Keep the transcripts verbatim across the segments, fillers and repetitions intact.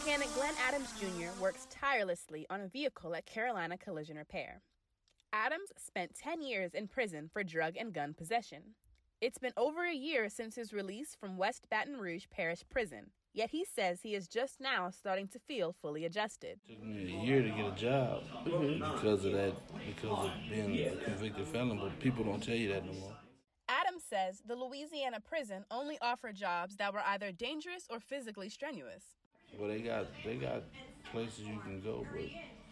Mechanic Glenn Adams Junior works tirelessly on a vehicle at Carolina Collision Repair. Adams spent ten years in prison for drug and gun possession. It's been over a year since his release from West Baton Rouge Parish Prison, yet he says he is just now starting to feel fully adjusted. It took me a year to get a job because of that, because of being a convicted felon, but people don't tell you that no more. Adams says the Louisiana prison only offered jobs that were either dangerous or physically strenuous. Well, they got they got places you can go, but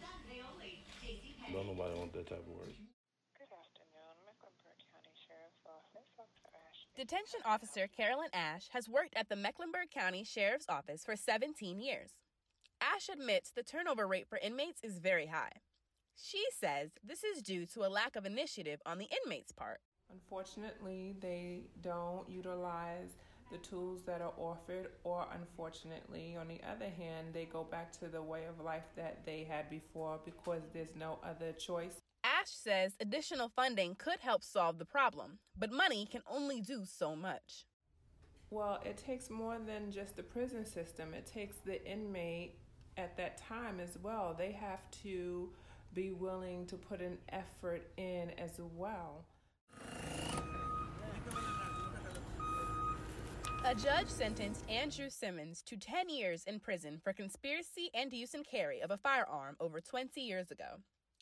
don't nobody want that type of work. Good afternoon, Mecklenburg County Sheriff's Office, Officer Ash. Detention Officer Carolyn Ash has worked at the Mecklenburg County Sheriff's Office for seventeen years. Ash admits the turnover rate for inmates is very high. She says this is due to a lack of initiative on the inmates' part. Unfortunately, they don't utilize the tools that are offered, or unfortunately, on the other hand, they go back to the way of life that they had before because there's no other choice. Ash says additional funding could help solve the problem, but money can only do so much. Well, it takes more than just the prison system. It takes the inmate at that time as well. They have to be willing to put an effort in as well. A judge sentenced Andrew Simmons to ten years in prison for conspiracy and use and carry of a firearm over twenty years ago.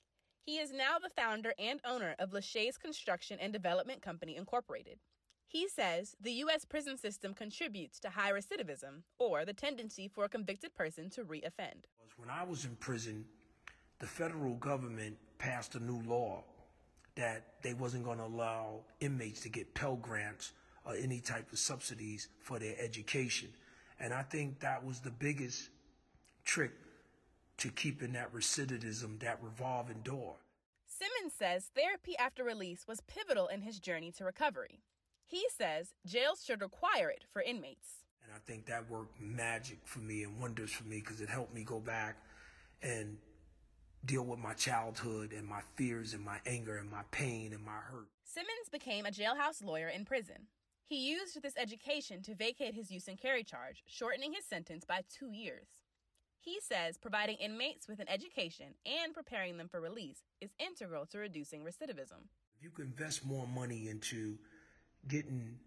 He is now the founder and owner of Lachey's Construction and Development Company, Incorporated. He says the U S prison system contributes to high recidivism, or the tendency for a convicted person to reoffend. When I was in prison, the federal government passed a new law that they wasn't going to allow inmates to get Pell Grants or any type of subsidies for their education. And I think that was the biggest trick to keeping that recidivism, that revolving door. Simmons says therapy after release was pivotal in his journey to recovery. He says jails should require it for inmates. And I think that worked magic for me and wonders for me because it helped me go back and deal with my childhood and my fears and my anger and my pain and my hurt. Simmons became a jailhouse lawyer in prison. He used this education to vacate his use and carry charge, shortening his sentence by two years. He says providing inmates with an education and preparing them for release is integral to reducing recidivism. If you could invest more money into getting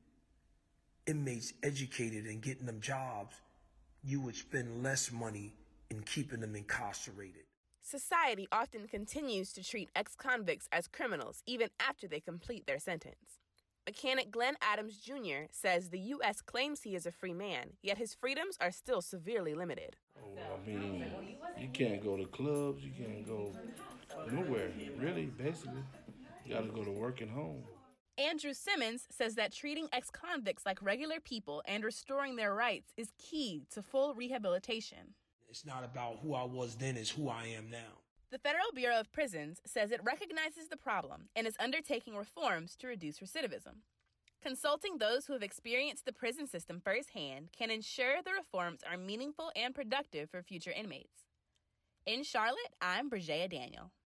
inmates educated and getting them jobs, you would spend less money in keeping them incarcerated. Society often continues to treat ex-convicts as criminals even after they complete their sentence. Mechanic Glenn Adams Junior says the U S claims he is a free man, yet his freedoms are still severely limited. Oh, I mean, you can't go to clubs, you can't go nowhere, really, basically. You got to go to work and home. Andrew Simmons says that treating ex-convicts like regular people and restoring their rights is key to full rehabilitation. It's not about who I was then, it's who I am now. The Federal Bureau of Prisons says it recognizes the problem and is undertaking reforms to reduce recidivism. Consulting those who have experienced the prison system firsthand can ensure the reforms are meaningful and productive for future inmates. In Charlotte, I'm Bridgea Daniel.